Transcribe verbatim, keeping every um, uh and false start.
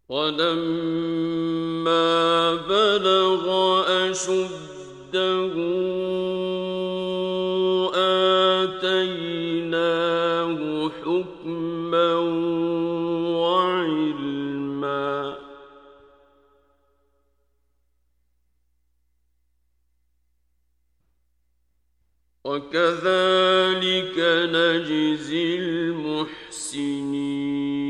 وَلَمَّا بَلَغَ أَشُدَّهُ آتَيْنَاهُ حُكْمًا وَعِلْمًا ۚ وَكَذَٰلِكَ نَجْزِي الْمُحْسِنِينَ